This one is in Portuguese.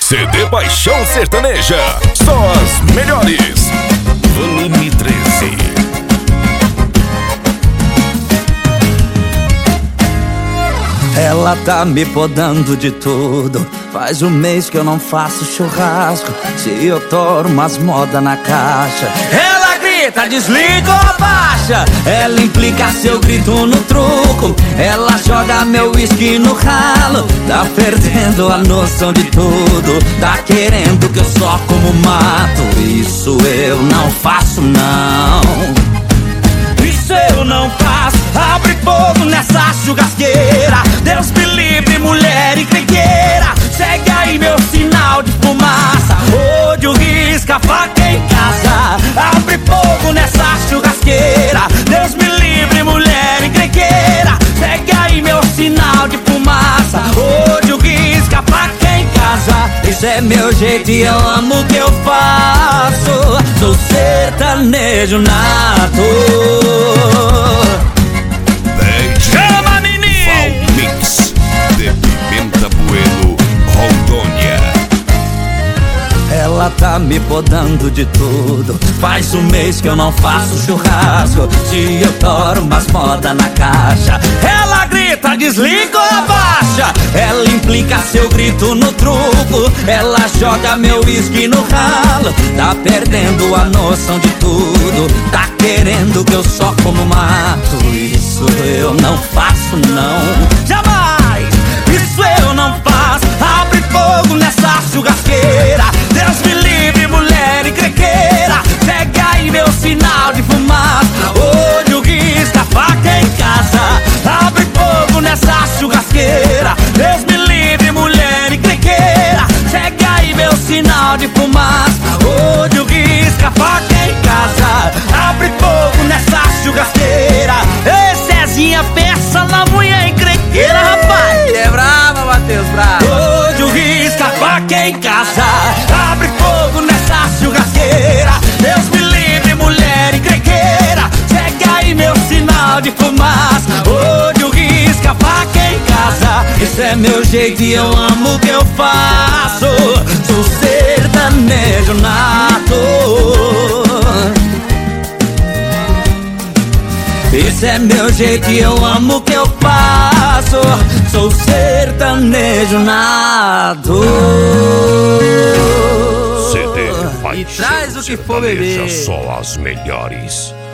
CD Paixão Sertaneja, só as melhores. Volume 13. Ela tá me podando de tudo. Faz um mês que eu não faço churrasco. Se eu tomo umas modas na caixa, ela grita, desliga ou abaixa. Ela implica se eu grito no truco. Ela joga meu uísque no ralo. Tá perdendo a noção de tudo. Tá querendo que eu só como mato. Isso eu não faço não. Isso eu não faço. Abre fogo nessa churrasqueira. Deus me livre, mulher encrenqueira. Segue aí meu sinal de fumaça. Ódio risca a faca em casa. Abre fogo nessa churrasqueira. Deus me livre, mulher encrenqueira. Segue aí meu sinal de fumaça. Ódio risca a faca em casa. Isso é meu jeito e eu amo o que eu faço. Sou sertanejo nato. Chama, menino! Mix de Pimenta Bueno, Rondônia. Ela tá me podando de tudo. Faz um mês que eu não faço churrasco. Se eu tomo umas modas na caixa, ela grita, desliga ou abaixa. Ela implica se eu grito no truco. Ela joga meu uísque no ralo. Tá perdendo a noção de tudo. Tá querendo que eu só como mato. Isso eu não faço não. Jamais! Isso eu não faço. Abre fogo nessa churrasqueira. Deus me livre, mulher encrenqueira. Segue aí meu sinal de fumaça. Olho risca, faca em casa. Abre fogo nessa churrasqueira. Deus me livre, mulher encrenqueira. Segue aí meu sinal de fumaça. Olho risca, faca em casa. Abre fogo nessa churrasqueira. Ei, Cezinha, peça na mulher encrenqueira, rapaz. É brava, Matheus, brava. Olho risca, faca em casa. Abre fogo nessa churrasqueira. Deus me livre, mulher encrenqueira. Segue aí meu sinal de fumaça. Olho risca, faca em casa. Isso é meu jeito e eu amo o que eu faço. Sou sertanejo nato. Esse é meu jeito e eu amo o que eu faço. Sou sertanejo nato. CD Paixão E traz o que for Sertaneja, beber. só as melhores.